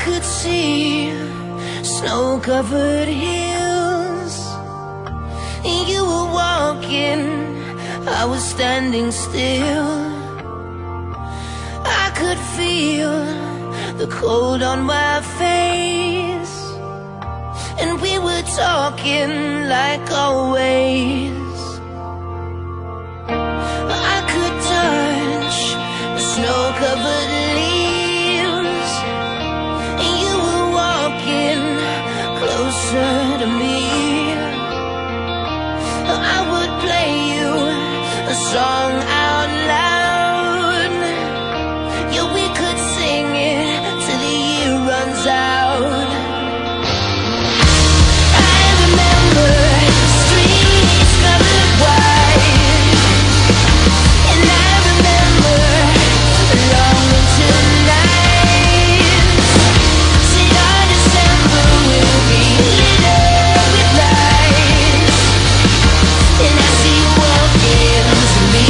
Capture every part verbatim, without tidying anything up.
could see snow-covered hills. You were walking, I was standing still. I could feel the cold on my face, and we were talking like always. I could touch the snow-covered leaves, and you were walking closer to me. I would play you a song out loud. Yeah, we could sing it till the year runs out. I remember streets covered white, and I remember long winter nights. Said our December will be lit up with lights, and I see you walking to me.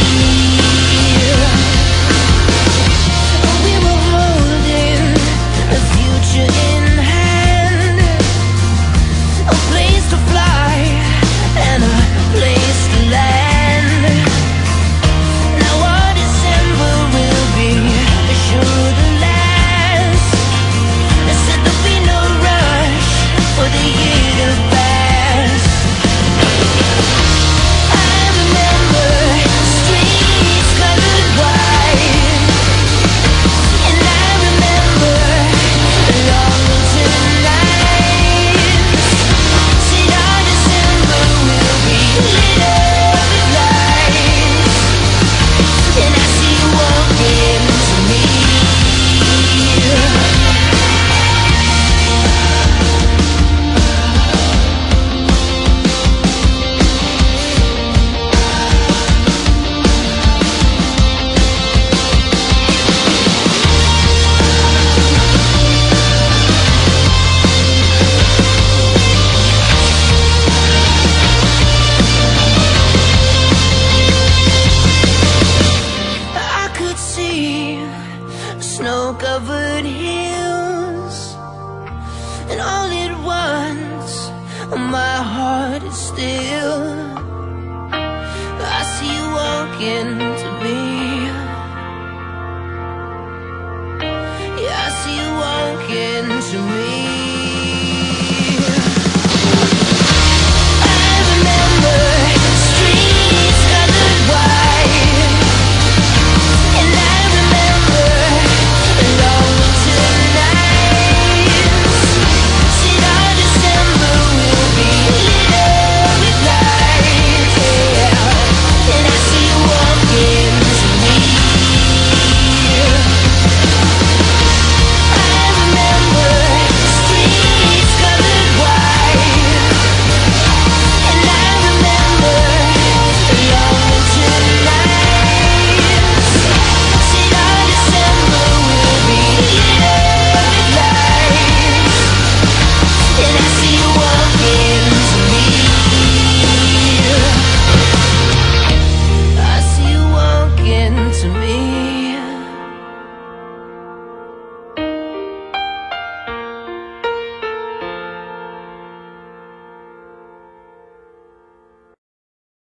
We were holding the future in hand, a place to fly and a place to land. Now our December will be sure to last. They said there'll be no rush for the year to pass. I remember streets colored white, and I remember long winter nights. Said our December will be lit up with lights, and I see you walking to me. I could see snow-covered hills, and all at once my heart is still. I see you walking